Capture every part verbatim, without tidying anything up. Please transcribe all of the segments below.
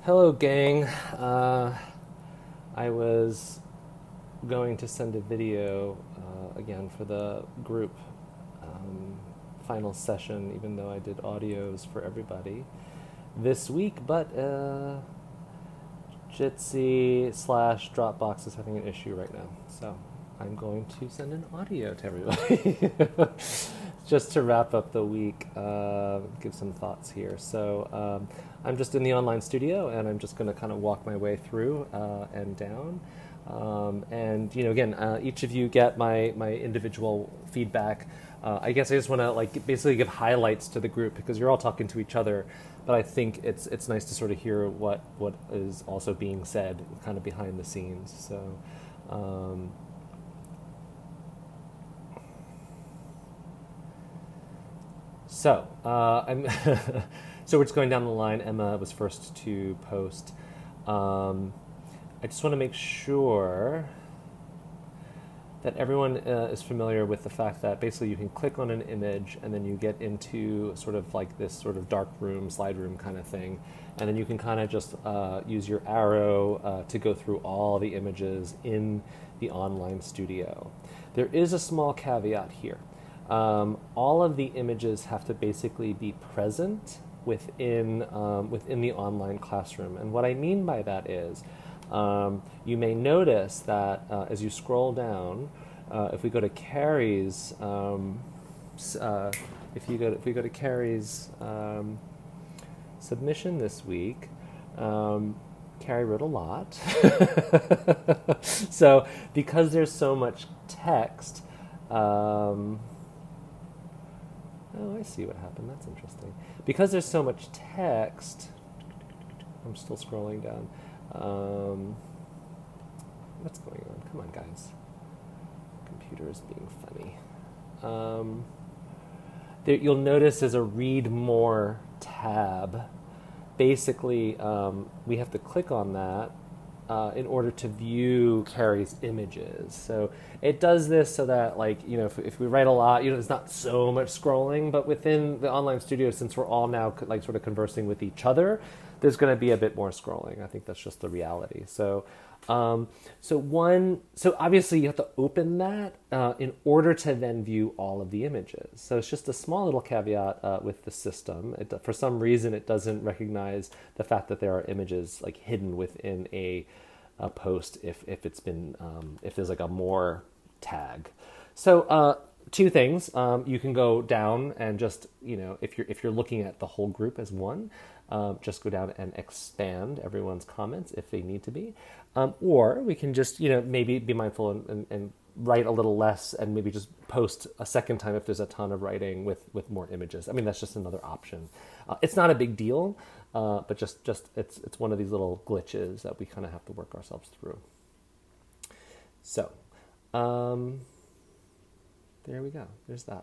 Hello, gang. Uh, I was going to send a video uh, again for the group um, final session, even though I did audios for everybody this week, but uh, Jitsi slash Dropbox is having an issue right now, so I'm going to send an audio to everybody just to wrap up the week, uh, give some thoughts here. So um, I'm just in the online studio, and I'm just going to kind of walk my way through uh, and down. Um, and, you know, again, uh, each of you get my, my individual feedback. Uh, I guess I just want to like basically give highlights to the group because you're all talking to each other, but I think it's it's nice to sort of hear what, what is also being said kind of behind the scenes. So um, so uh, I'm so we're just going down the line. Emma was first to post. Um, I just want to make sure that everyone uh, is familiar with the fact that basically you can click on an image and then you get into sort of like this sort of dark room, slide room kind of thing. And then you can kind of just uh, use your arrow uh, to go through all the images in the online studio. There is a small caveat here. Um, all of the images have to basically be present within, um, within the online classroom. And what I mean by that is, Um, you may notice that uh, as you scroll down, uh, if we go to Carrie's, um, uh, if you go, to, if we go to Carrie's um, submission this week, um, Carrie wrote a lot. So because there's so much text, um, oh, I see what happened. That's interesting. Because there's so much text, I'm still scrolling down. Um, what's going on? Come on, guys. Computer is being funny. Um, there, you'll notice there's a read more tab. Basically, um, we have to click on that uh, in order to view Carrie's images. So it does this so that, like, you know, if, if we write a lot, you know, there's not so much scrolling, but within the online studio, since we're all now like sort of conversing with each other, there's going to be a bit more scrolling. I think that's just the reality. So, um, so one, so obviously you have to open that uh, in order to then view all of the images. So it's just a small little caveat uh, with the system. It, for some reason, it doesn't recognize the fact that there are images like hidden within a, a post if if it's been um, if there's like a more tag. So. Uh, Two things. Um, you can go down and just, you know, if you're if you're looking at the whole group as one, um, just go down and expand everyone's comments if they need to be. Um, or we can just, you know, maybe be mindful and, and, and write a little less and maybe just post a second time if there's a ton of writing with, with more images. I mean, that's just another option. Uh, it's not a big deal, uh, but just, just it's it's one of these little glitches that we kind of have to work ourselves through. So, um... there we go. There's that.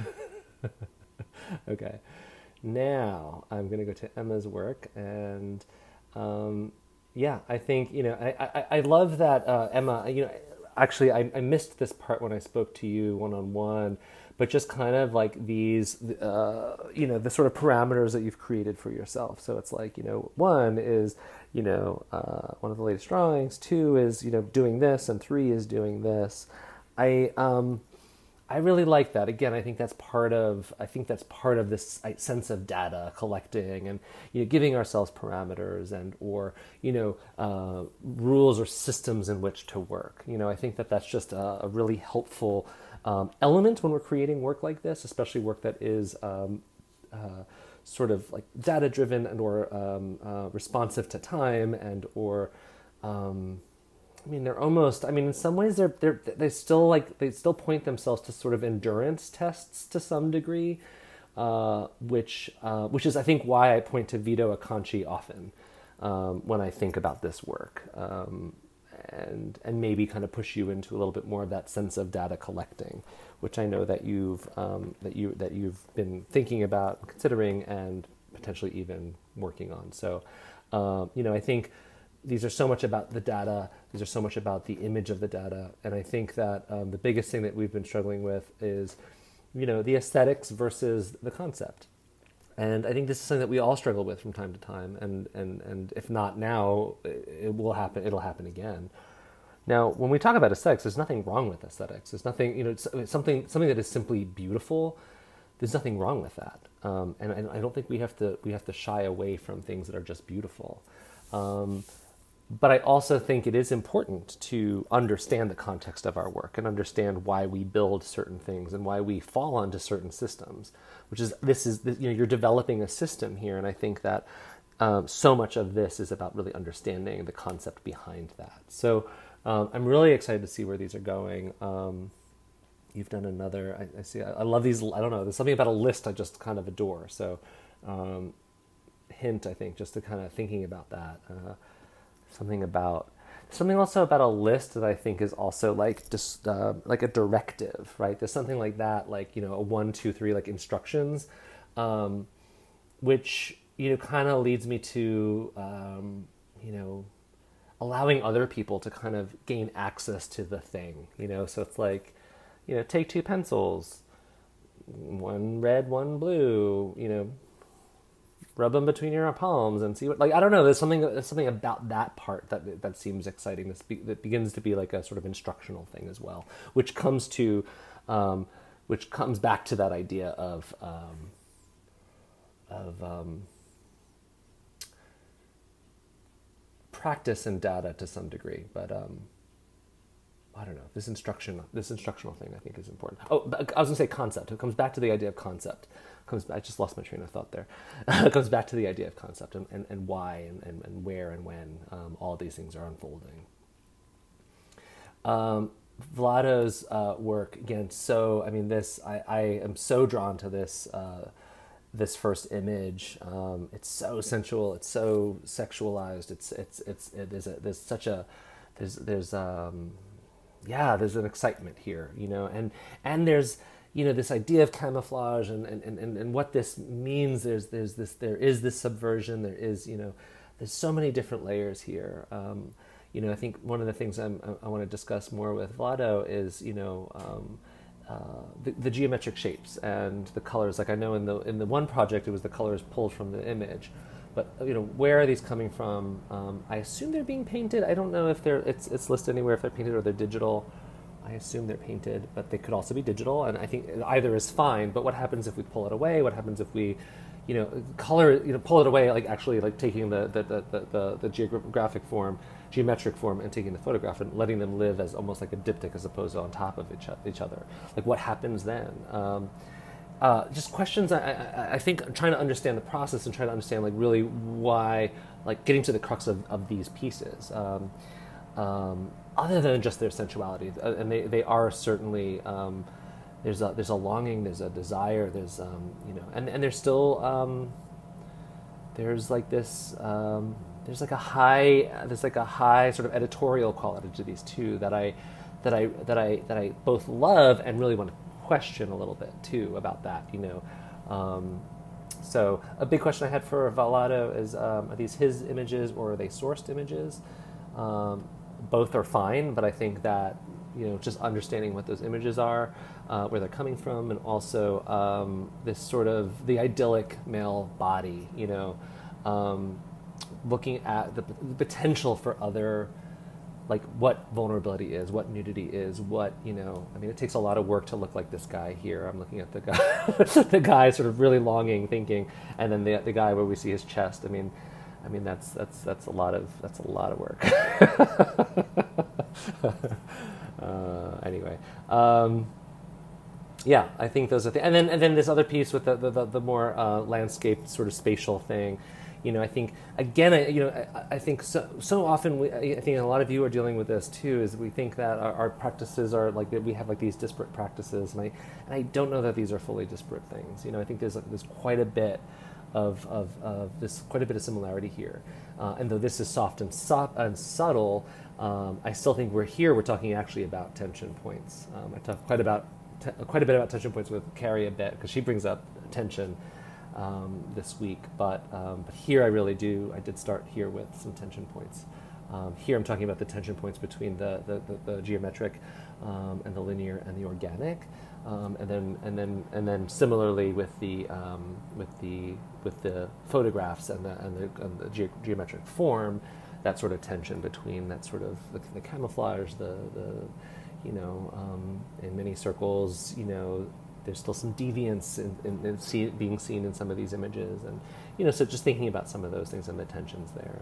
Okay. Now I'm going to go to Emma's work, and um, yeah, I think you know I I, I love that uh, Emma. You know, actually I, I missed this part when I spoke to you one on one, but just kind of like these uh, you know the sort of parameters that you've created for yourself. So it's like you know one is you know uh, one of the latest drawings. Two is you know doing this, and three is doing this. I um. I really like that. Again, I think that's part of I think that's part of this sense of data collecting and you know giving ourselves parameters and or you know uh, rules or systems in which to work. You know, I think that that's just a, a really helpful um, element when we're creating work like this, especially work that is um, uh, sort of like data driven and or um, uh, responsive to time and or um, I mean, they're almost, I mean, in some ways they're, they're, they still like, they still point themselves to sort of endurance tests to some degree, uh, which, uh, which is, I think, why I point to Vito Acconci often, um, when I think about this work, um, and, and maybe kind of push you into a little bit more of that sense of data collecting, which I know that you've, um, that you, that you've been thinking about, considering, and potentially even working on. So, um, you know, I think, these are so much about the data. These are so much about the image of the data. And I think that um, the biggest thing that we've been struggling with is, you know, the aesthetics versus the concept. And I think this is something that we all struggle with from time to time, and, and, and if not now, it will happen. It'll happen again. Now, when we talk about aesthetics, there's nothing wrong with aesthetics. There's nothing, you know, it's, it's something something that is simply beautiful. There's nothing wrong with that, um, and, and I don't think we have to we have to shy away from things that are just beautiful. Um, but I also think it is important to understand the context of our work and understand why we build certain things and why we fall onto certain systems. Which is this is you know you're developing a system here, and I think that um, so much of this is about really understanding the concept behind that. So um, I'm really excited to see where these are going. Um, you've done another. I, I see. I, I love these. I don't know. There's something about a list I just kind of adore. So um, hint, I think, just to kind of thinking about that. Uh, something about. Something also about a list that I think is also like just uh, like a directive, right? There's something like that, like, you know, a one, two, three, like instructions, um, which, you know, kind of leads me to, um, you know, allowing other people to kind of gain access to the thing, you know? So it's like, you know, take two pencils, one red, one blue, you know, rub them between your palms and see what, like, I don't know, there's something there's something about that part that that seems exciting, that, be, that begins to be like a sort of instructional thing as well, which comes to, um, which comes back to that idea of, um, of um, practice and data to some degree, but um, I don't know, this instruction, this instructional thing I think is important. Oh, I was gonna say concept. It comes back to the idea of concept. Comes back, I just lost my train of thought there. It comes back to the idea of concept and, and, and why and, and, and where and when um, all these things are unfolding. Um, Vlado's uh, work, again, so, I mean, this, I, I am so drawn to this, uh, this first image. Um, it's so sensual, it's so sexualized, it's, it's, it's, it is a, there's such a, there's, there's, um, yeah, there's an excitement here, you know, and, and there's, you know, this idea of camouflage and, and, and, and what this means. There's there's this there is this subversion. There is, you know, there's so many different layers here. Um, you know, I think one of the things I'm, I, I want to discuss more with Vlado is, you know, um, uh, the, the geometric shapes and the colors. Like I know in the in the one project it was the colors pulled from the image, but you know, where are these coming from? Um, I assume they're being painted. I don't know if they're it's it's listed anywhere if they're painted or they're digital. I assume they're painted, but they could also be digital, and I think either is fine. But what happens if we pull it away? What happens if we, you know, color, you know, pull it away, like actually like taking the the, the, the, the, the geographic form, geometric form, and taking the photograph and letting them live as almost like a diptych as opposed to on top of each, each other. Like what happens then? Um, uh, just questions. I, I, I think trying to understand the process and trying to understand like really why, like getting to the crux of, of these pieces. Um, um, other than just their sensuality, uh, and they, they are certainly, um, there's a there's a longing, there's a desire, there's um, you know, and, and there's still um, there's like this um, there's like a high there's like a high sort of editorial quality to these two that I that I that I that I both love and really want to question a little bit too about that, you know. Um, so a big question I had for Vlado is, um, are these his images or are they sourced images? Um, both are fine, but I think that, you know, just understanding what those images are, uh, where they're coming from, and also um, this sort of the idyllic male body, you know, um, looking at the, p- the potential for other, like what vulnerability is, what nudity is, what, you know, I mean, it takes a lot of work to look like this guy here. I'm looking at the guy, the guy sort of really longing, thinking, and then the the guy where we see his chest. I mean, I mean, that's that's that's a lot of that's a lot of work. uh, anyway, um, yeah, I think those are the, and then and then this other piece with the the, the, the more uh, landscape sort of spatial thing. You know, I think again, I, you know, I, I think so so often we, I think a lot of you are dealing with this too. Is we think that our, our practices are like that we have like these disparate practices, and I and I don't know that these are fully disparate things. You know, I think there's there's quite a bit. Of, of, of this, quite a bit of similarity here. Uh, and though this is soft and, so- and subtle, um, I still think we're here, we're talking actually about tension points. Um, I talk quite about te- quite a bit about tension points with Carrie a bit, because she brings up tension um, this week, but, um, but here I really do, I did start here with some tension points. Um, here I'm talking about the tension points between the, the, the, the geometric um, and the linear and the organic. Um, and then and then and then similarly with the um, with the with the photographs and the and the, and the ge- geometric form, that sort of tension between that sort of the, the camouflage, the the you know um, in many circles, you know, there's still some deviance in, in, in see, being seen in some of these images, and you know, so just thinking about some of those things and the tensions there.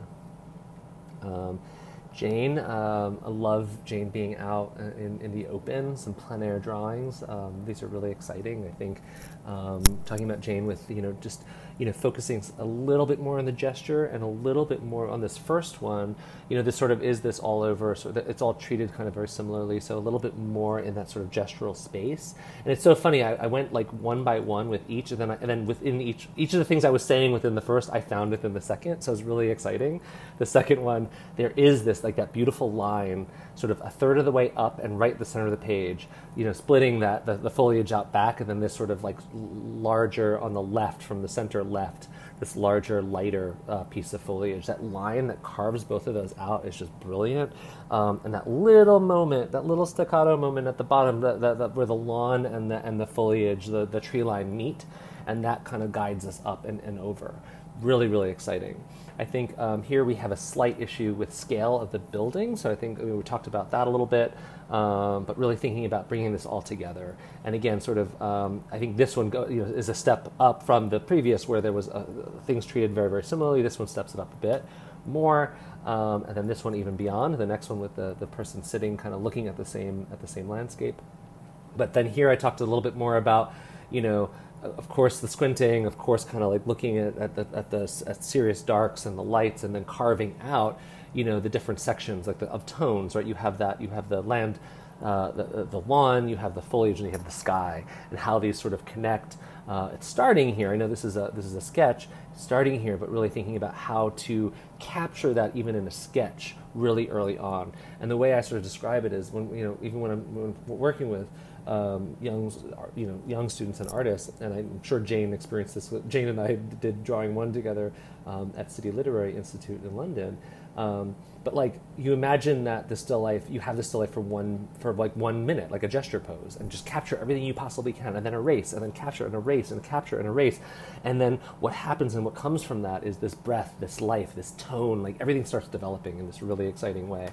Um, Jane, um, I love Jane being out in, in the open, some plein air drawings. Um, these are really exciting. I think um, talking about Jane with, you know, just, you know, focusing a little bit more on the gesture and a little bit more on this first one, you know, this sort of is this all over, so that it's all treated kind of very similarly, so a little bit more in that sort of gestural space. And it's so funny, I, I went like one by one with each, and then, I, and then within each, each of the things I was saying within the first, I found within the second, so it was really exciting. The second one, there is this, like that beautiful line, sort of a third of the way up and right at the center of the page, you know, splitting that, the, the foliage out back, and then this sort of like larger on the left, from the center left, this larger, lighter uh, piece of foliage. That line that carves both of those out is just brilliant. Um, and that little moment, that little staccato moment at the bottom, that, that, that where the lawn and the and the foliage, the, the tree line meet, and that kind of guides us up and, and over. Really, really exciting. I think um, here we have a slight issue with scale of the building, so I think we talked about that a little bit, um, but really thinking about bringing this all together. And again, sort of, um, I think this one go, you know, is a step up from the previous, where there was uh, things treated very, very similarly. This one steps it up a bit more, um, and then this one even beyond. The next one with the, the person sitting, kind of looking at the same at the same landscape. But then here I talked a little bit more about, you know, of course, the squinting, of course, kind of like looking at, at the at the at serious darks and the lights, and then carving out, you know, the different sections like the, of tones, right? You have that, you have the land, uh, the the lawn, you have the foliage, and you have the sky, and how these sort of connect. Uh, it's starting here. I know this is a this is a sketch, starting here, but really thinking about how to capture that even in a sketch really early on. And the way I sort of describe it is, when you know, even when I'm, when we're working with Um, young, you know, young students and artists, and I'm sure Jane experienced this. With, Jane and I did drawing one together um, at City Literary Institute in London. Um, but like, you imagine that the still life, you have the still life for one for like one minute, like a gesture pose, and just capture everything you possibly can, and then erase, and then capture and erase, and capture and erase, and then what happens and what comes from that is this breath, this life, this tone. Like everything starts developing in this really exciting way.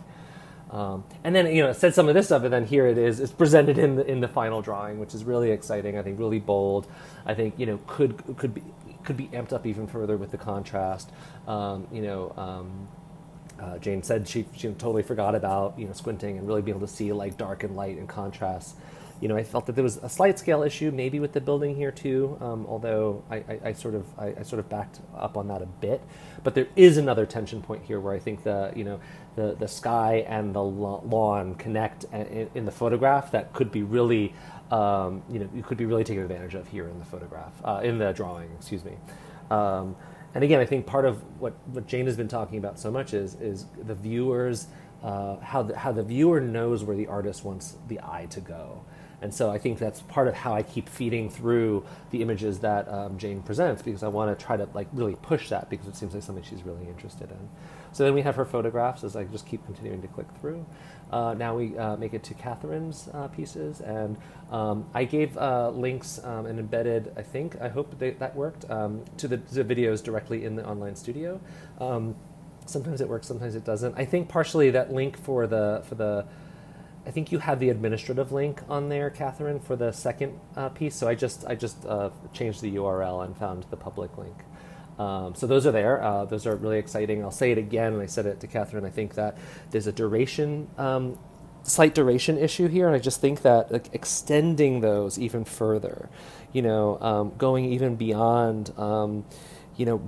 Um, and then, you know, it said some of this stuff, and then here it is. It's presented in the in the final drawing, which is really exciting. I think really bold. I think, you know, could could be could be amped up even further with the contrast. Um, you know, um, uh, Jane said she she totally forgot about, you know, squinting and really being able to see like dark and light and contrast. You know, I felt that there was a slight scale issue maybe with the building here too, um, although I, I, I sort of I, I sort of backed up on that a bit. But there is another tension point here where I think the you know the the sky and the lawn connect in, in the photograph that could be really um, you know you could be really taken advantage of here in the photograph uh, in the drawing, excuse me. Um, and again, I think part of what, what Jane has been talking about so much is is the viewers uh, how the, how the viewer knows where the artist wants the eye to go. And so I think that's part of how I keep feeding through the images that um, Jane presents, because I want to try to like really push that, because it seems like something she's really interested in. So then we have her photographs as I just keep continuing to click through. Uh, now we uh, make it to Catherine's uh, pieces, and um, I gave uh, links um, and embedded, I think, I hope they, that worked, um, to the, the videos directly in the online studio. Um, sometimes it works, sometimes it doesn't. I think partially that link for the for the I think you have the administrative link on there, Catherine, for the second uh, piece. So I just I just uh, changed the U R L and found the public link. Um, so those are there. Uh, those are really exciting. I'll say it again, and I said it to Catherine. I think that there's a duration, um, slight duration issue here, and I just think that like, extending those even further, you know, um, going even beyond, um, you know,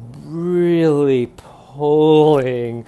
really pulling,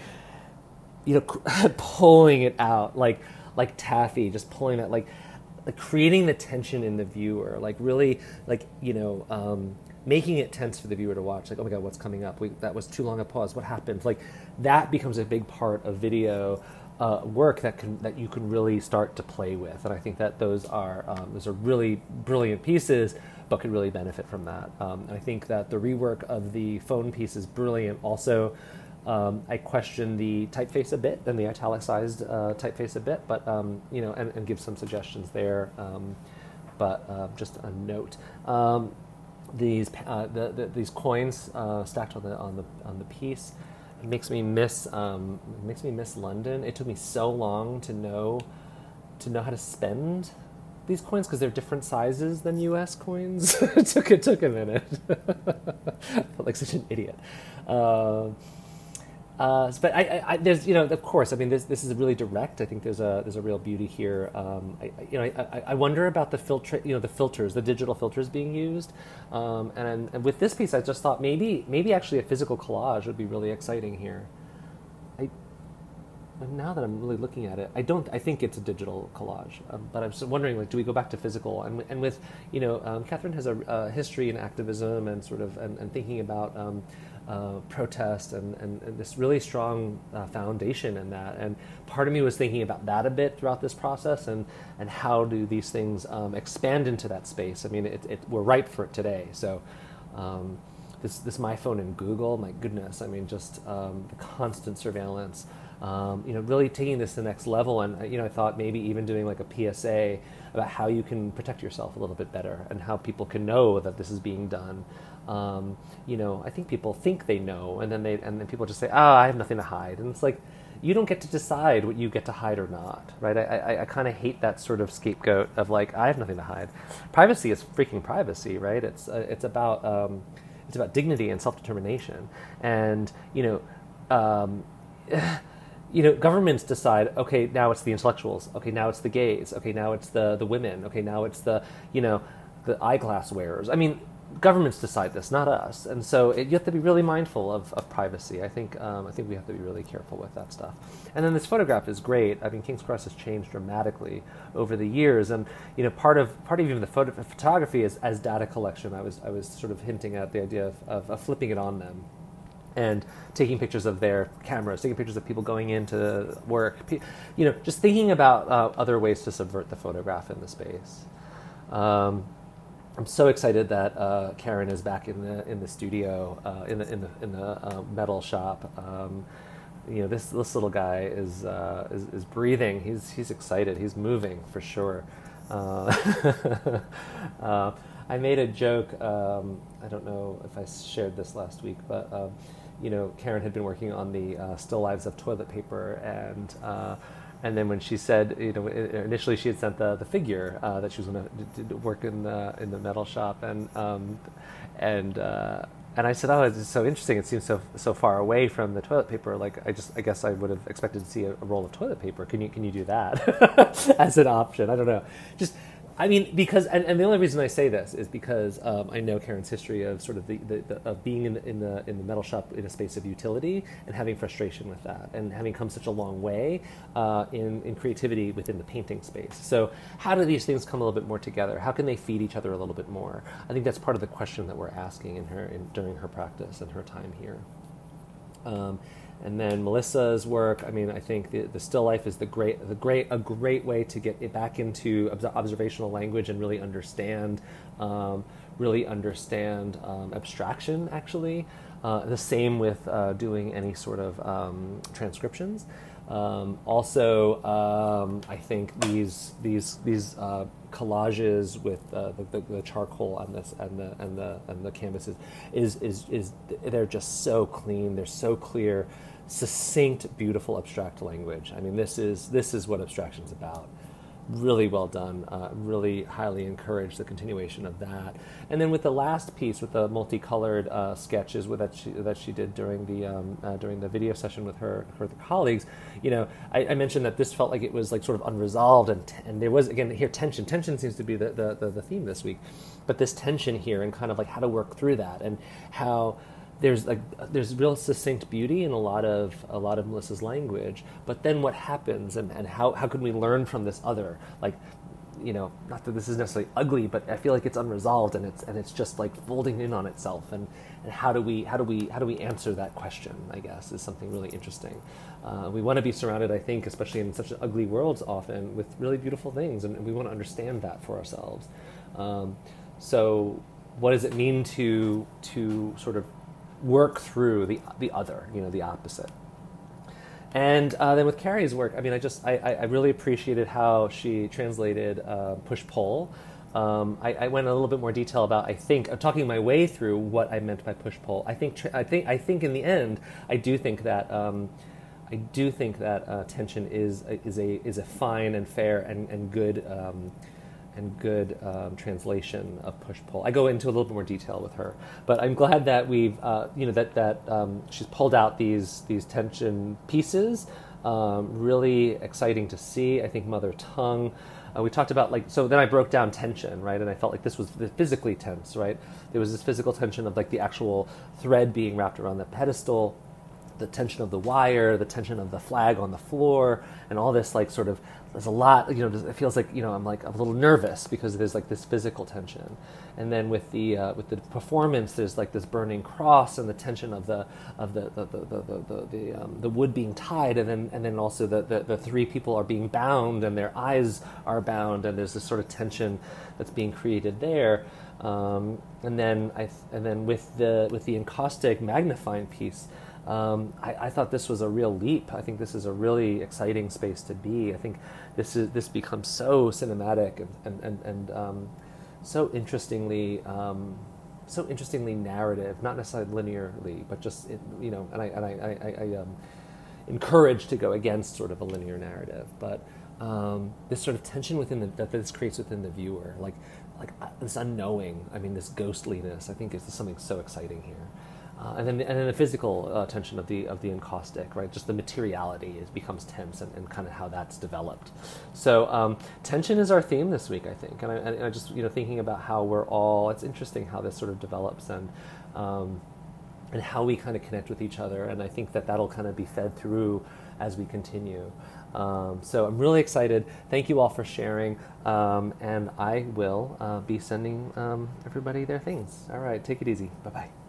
you know, pulling it out, like. like taffy, just pulling that, like, like creating the tension in the viewer, like really, like, you know, um, making it tense for the viewer to watch. Like, oh my God, what's coming up? We, that was too long a pause. What happened? Like, that becomes a big part of video uh, work that can that you can really start to play with. And I think that those are um, those are really brilliant pieces, but could really benefit from that. Um, I think that the rework of the phone piece is brilliant. Also. Um, I question the typeface a bit and the italicized uh, typeface a bit, but um, you know, and, and give some suggestions there. Um, but uh, just a note. Um, these uh, the, the, these coins uh, stacked on the on the on the piece, it makes me miss um, it makes me miss London. It took me so long to know to know how to spend these coins because they're different sizes than U S coins. it took it took a minute. I felt like such an idiot. Uh, Uh, but I, I, I, there's, you know, of course, I mean, this this is really direct. I think there's a there's a real beauty here. Um, I, you know, I, I wonder about the filter, you know, the filters, the digital filters being used. Um, and, and with this piece, I just thought maybe maybe actually a physical collage would be really exciting here. I now that I'm really looking at it, I don't. I think it's a digital collage, um, but I'm just wondering, like, do we go back to physical? And and with, you know, um, Catherine has a, a history in activism and sort of and, and thinking about. Um, Uh, protest and, and, and this really strong uh, foundation in that. And part of me was thinking about that a bit throughout this process and, and how do these things um, expand into that space. I mean, it, it, we're ripe for it today. So um, this, this my phone and Google, my goodness, I mean, just um, the constant surveillance, um, you know, really taking this to the next level. And, you know, I thought maybe even doing like a P S A about how you can protect yourself a little bit better and how people can know that this is being done. Um, you know, I think people think they know, and then they and then people just say, "Oh, I have nothing to hide," and it's like, you don't get to decide what you get to hide or not, right? I I, I kind of hate that sort of scapegoat of like, I have nothing to hide. Privacy is freaking privacy, right? It's uh, it's about um, it's about dignity and self-determination, and you know. Um, You know, governments decide, okay, now it's the intellectuals. Okay, now it's the gays. Okay, now it's the, the women. Okay, now it's the, you know, the eyeglass wearers. I mean, governments decide this, not us. And so it, you have to be really mindful of, of privacy. I think um, I think we have to be really careful with that stuff. And then this photograph is great. I mean, King's Cross has changed dramatically over the years. And, you know, part of part of even the photo, photography is as data collection. I was I was sort of hinting at the idea of, of, of flipping it on them. And taking pictures of their cameras, taking pictures of people going into work, you know, just thinking about uh, other ways to subvert the photograph in the space. Um, I'm so excited that uh, Karen is back in the in the studio, uh, in the in the in the uh, metal shop. Um, you know, this this little guy is, uh, is is breathing. He's he's excited. He's moving for sure. Uh, uh, I made a joke. Um, I don't know if I shared this last week, but. Um, You know, Karen had been working on the uh, still lives of toilet paper, and uh, and then when she said, you know, initially she had sent the the figure uh, that she was going to work in the in the metal shop, and um, and uh, and I said, oh, it's so interesting. It seems so so far away from the toilet paper. Like, I just I guess I would have expected to see a, a roll of toilet paper. Can you can you do that as an option? I don't know. Just. I mean, because, and, and the only reason I say this is because um, I know Karen's history of sort of the, the, the of being in the, in the in the metal shop in a space of utility and having frustration with that, and having come such a long way uh, in in creativity within the painting space. So, how do these things come a little bit more together? How can they feed each other a little bit more? I think that's part of the question that we're asking in her in, during her practice and her time here. Um, And then Melissa's work. I mean, I think the, the still life is the great, the great, a great way to get it back into observational language and really understand, um, really understand um, abstraction. Actually, uh, the same with uh, doing any sort of um, transcriptions. Um, also, um, I think these these these uh, collages with uh, the, the, the charcoal on this and the and the and the canvases is is is they're just so clean. They're so clear, succinct, beautiful abstract language. I mean, this is this is what abstraction's about. Really well done. Uh, really highly encourage the continuation of that. And then with the last piece, with the multicolored uh, sketches with that she that she did during the um, uh, during the video session with her her colleagues, you know, I, I mentioned that this felt like it was like sort of unresolved, and t- and there was again here tension. Tension seems to be the, the the the theme this week, but this tension here and kind of like how to work through that and how. There's like there's real succinct beauty in a lot of a lot of Melissa's language, but then what happens and, and how how can we learn from this other, like, you know, not that this is necessarily ugly, but I feel like it's unresolved and it's and it's just like folding in on itself, and, and how do we how do we how do we answer that question, I guess, is something really interesting. Uh, we want to be surrounded, I think, especially in such ugly worlds often, with really beautiful things, and we want to understand that for ourselves. Um, so what does it mean to to sort of work through the the other, you know, the opposite? And uh, then with Carrie's work, I mean, I just I, I really appreciated how she translated uh, push pull Um, I, I went a little bit more detail about, I think, uh, talking my way through what I meant by push-pull. I think, I think, I think in the end, I do think that, um, I do think that uh, tension is is a is a fine and fair and and good um, and good um, translation of push-pull. I go into a little bit more detail with her, but I'm glad that we've, uh, you know, that that um, she's pulled out these these tension pieces. Um, really exciting to see. I think mother tongue. Uh, we talked about, like, so then I broke down tension, right? And I felt like this was physically tense, right? There was this physical tension of like the actual thread being wrapped around the pedestal, the tension of the wire, the tension of the flag on the floor, and all this, like, sort of, there's a lot, you know, it feels like, you know, I'm like a little nervous because there's like this physical tension. And then with the uh, with the performance, there's like this burning cross and the tension of the of the the the the the, the, the, um, the wood being tied, and then and then also the, the the three people are being bound and their eyes are bound, and there's this sort of tension that's being created there. Um, and then I th- and then with the with the encaustic magnifying piece. Um, I, I thought this was a real leap. I think this is a really exciting space to be. I think this is this becomes so cinematic and and and, and um, so interestingly, um, so interestingly narrative. Not necessarily linearly, but just it, you know. And I and I, I, I, I um, encourage to go against sort of a linear narrative, but um, this sort of tension within the, that this creates within the viewer, like like uh, this unknowing. I mean, this ghostliness. I think is something so exciting here. Uh, and then, and then the physical uh, tension of the of the encaustic, right? Just the materiality is becomes tense, and, and kind of how that's developed. So um, tension is our theme this week, I think. And I, and I just, you know, thinking about how we're all. It's interesting how this sort of develops, and um, and how we kind of connect with each other. And I think that that'll kind of be fed through as we continue. Um, so I'm really excited. Thank you all for sharing, um, and I will uh, be sending um, everybody their things. All right, take it easy. Bye bye.